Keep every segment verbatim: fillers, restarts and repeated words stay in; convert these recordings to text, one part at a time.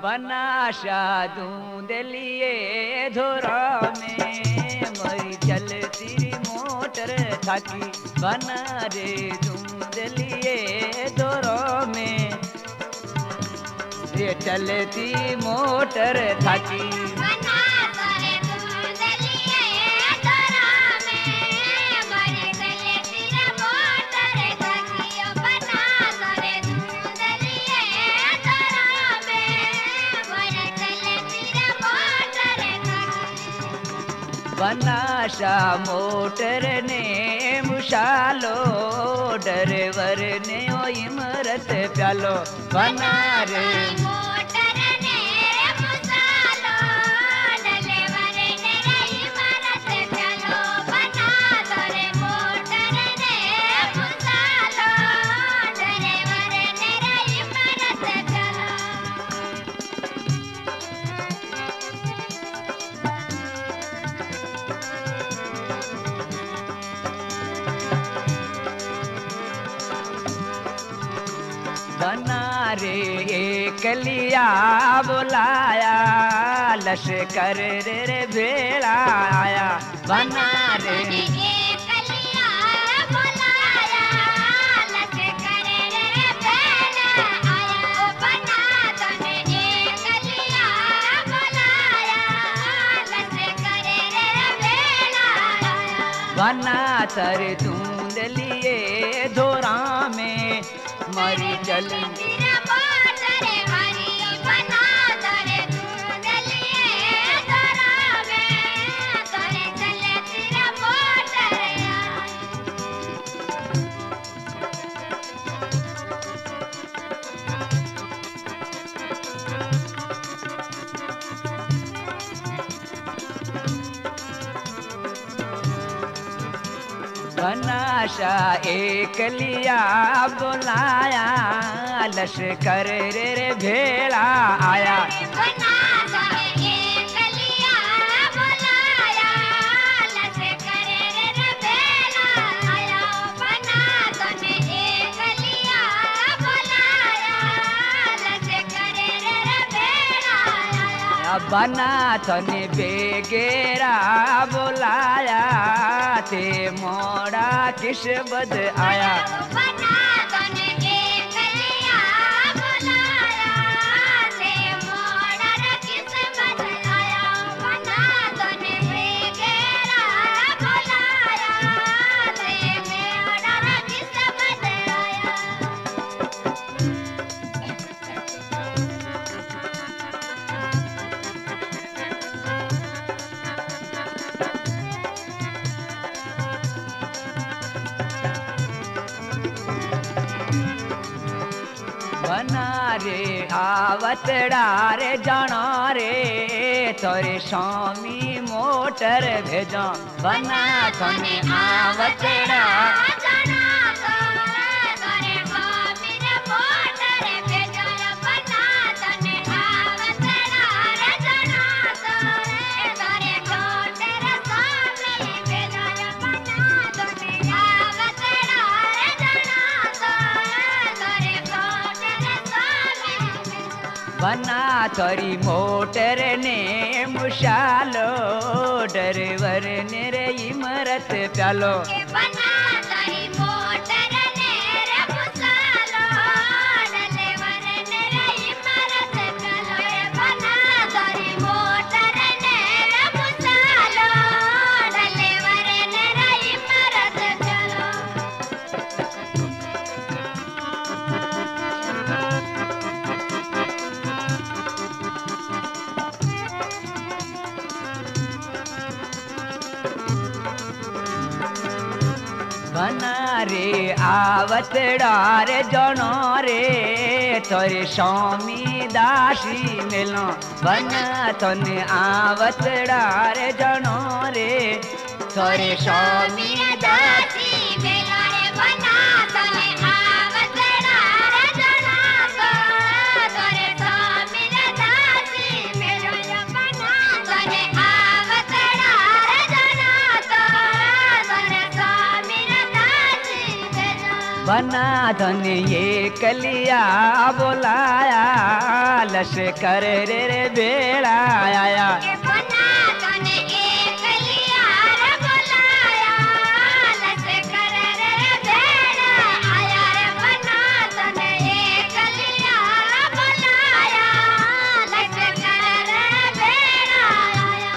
बनाशा धुंधलिए धोरा में मरी चलती मोटर थाकी बना रे धुंधलिए धोरा में ये चलती मोटर थाकी बनाशा मोटर ने मुशालो डरवर ने ओ इमरत प्यालो बना रे मोटर ने मुशालो डरवर ने इमरत प्यालो बना रे मोटर ने मुशालो डरवर ने इमरत प्यालो बना रे एकलिया बुलाया लश्कर रे रे भेड़ा आया बना रे एकलिया बुलाया लश्कर रे रे भेड़ा आया बना तने एकलिया बुलाया लश्कर रे रे भेड़ा आया बना तर धुंधलिए धोरा में मरी चल बनाशा एकलिया बुलाया लश्कर रे रे भेड़ा आया बनाशा एकलिया बुलाया लश्कर रे रे भेड़ा आया बना तने एकलिया बुलाया लश्कर रे रे भेड़ा आया बना तने बेगेरा बुलाया ते मोड़ा किस बद आया बना तने एकलिया बुलाया ते मोड़ा किस बद आया बना तने बेगेरा बुलाया ते मोड़ा किस बद आया बना रे आवतड़ा रे जाना रे तोरे स्वामी मोटर भेजा बना तने आवतड़ा जाना तोरे स्वामी मोटर भेजा बना तने आवतड़ा रे जाना तोरे मोटर स्वामी भेजा बना तने आवतड़ा रे जाना बना तोरी मोटर ने मुशालो डरवर ने रे इमरत प्यालो बना तोरी मोटर ने रे मुशालो डरवर ने रे इमरत प्यालो बना तोरी मोटर ने रे मुशालो डरवर ने रे इमरत प्यालो बना रे आवतड़ा रे जनो रे तोरे स्वामी दासी मिलो बना तने आवतड़ा रे जनो रे तोरे स्वामी दासी मिलो रे बना तने आवतड़ा रे जनो तोरे स्वामी दासी मिलो रे बना तने आवतड़ा रे जनो तोरे स्वामी बना धन ये कलिया बुलाया लश्कर रे रे बेड़ा आया के बना तने एक लियार बुलाया लश्कर रे बेड़ा आया रे बना तने एक लियार बुलाया लश्कर रे बेड़ा आया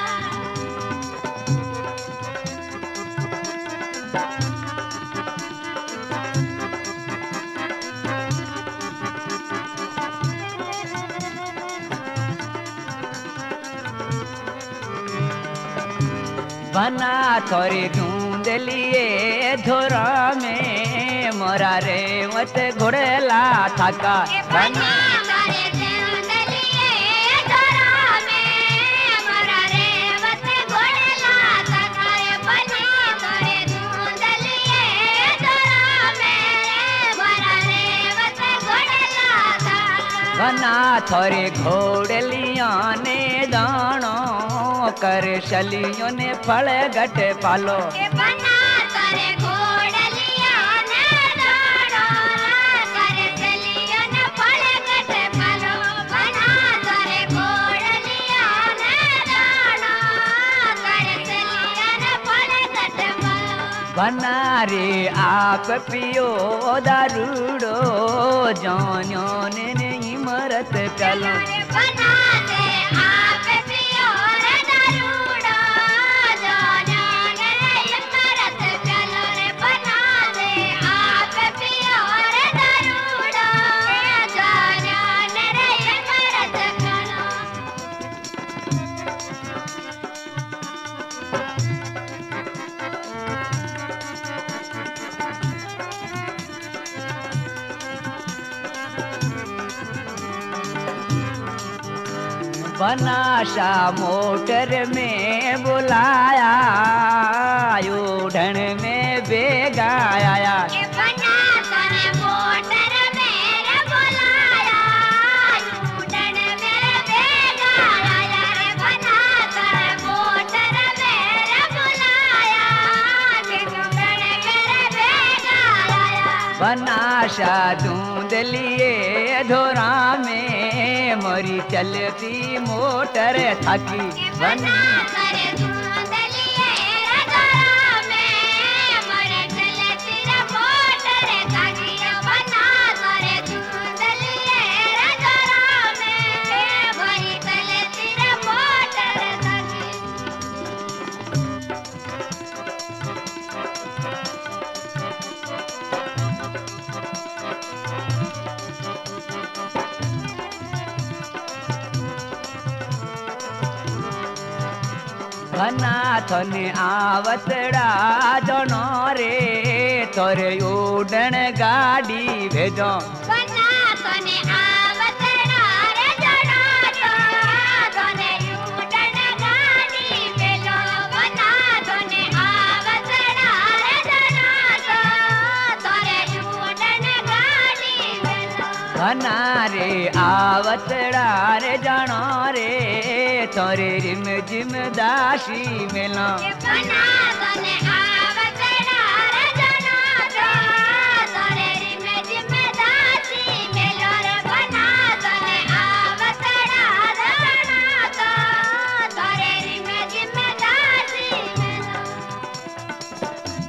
बना थोड़ी ढूंढ लिए धोरा में मोरा रे मत घोड़ेला थका के बना करे जिंद लिए धरा में मरा रे वत घोड़ला तकाए बना करे जिंद लिए धरा में मरा रे वत घोड़ला तकाए बना थोड़े घोड़लिया ने दानो कर शलियों ने फल गट पालो के बना करे घोड़लिया ने दाड़ो करे चलियो ने फल गट पालो बना करे घोड़लिया ने दाड़ो करे चलियो ने फल गट पालो बना रे आप पियो दारूडो जानो ने नहीं मरत प्यालो रे बना दे आप पियो रे दारूडो जानो ने मरत प्यालो रे बना दे आप पियो रे दारूडो जानो ने मरत प्यालो बनाशा मोटर में बुलाया उड़न में बेगा आया के बना तने मोटर मेरे बुलाया उड़न मेरे बेगा आया रे बना तने मोटर मेरे बुलाया के उड़न मेरे बेगा आया बनाशा ढूंढ लिए धोरा में मोरी चलती मोटर थकी के बना करे दूध लिए धरा में मरे चलती रे मोटर तागिया बना करे दूध लिए धरा में मरे चलती रे मोटर तागी बना थने आवतड़ा जनो रे तोरे उड़न गाड़ी भेजो बना तने आवतड़ा रे जड़ा तो तने उड़न गाड़ी भेजो बना तने आवतड़ा रे जड़ा तो तोरे उड़न गाड़ी भेजो बना रे आवतड़ा रे जनो रे तोरे रिम जिम दासी मिला के बना तने आवतड़ा रे जड़ा तो तोरे रिम जिम दासी मेलो रे बना तने आवतड़ा रे जड़ा तो तोरे रिम जिम दासी मेलो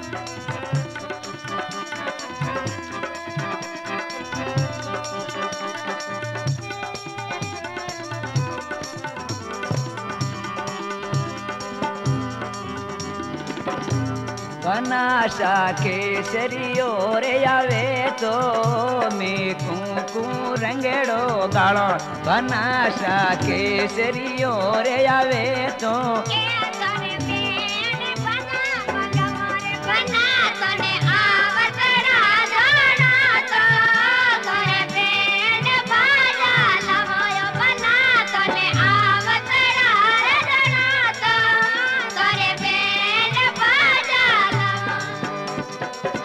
बनाशा केसरियो रे आवे तो मैं कुकू रंगड़ो गालो बनाशा केसरियो रे आवे तो के तने बेन बना मगोरे बना तने आवतड़ा जड़ा तो तोरे बेन बाजा लवयो बना तने आवतड़ा रे जड़ा तो तोरे बेन बाजा लवयो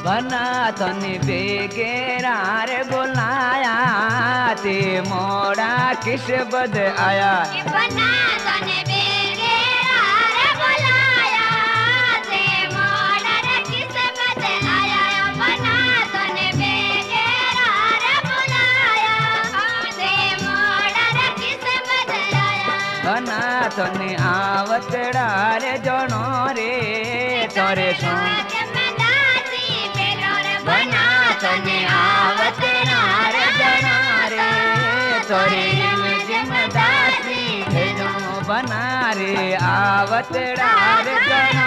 बना तने बेगेरा रे बुलाया ते मोड़ा किस बद आया बना तने बेगेरा रे बुलाया ते मोड़ा रे किस बद आया बना तने बेगेरा रे बुलाया ते मोड़ा रे किस बद आया बना तने आवतड़ा रे जनो रे तोरे सो बना तने आवतड़ा रे जनो रे तोरे जिम दासी भेजो बना रे आवतड़ा रे जनो